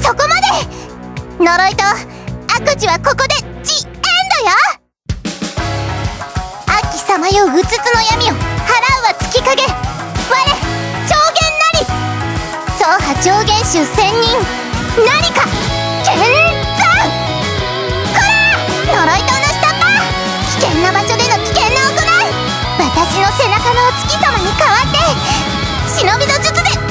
そこまで。呪いと悪事はここでジ・エンドよ。悪鬼さまようつつの闇を払うは月影、我超元なり。走破上元衆仙人何か剣山。こら呪いとの下っ端、危険な場所での危険な行い。私の背中のお月様に代わって忍びの術で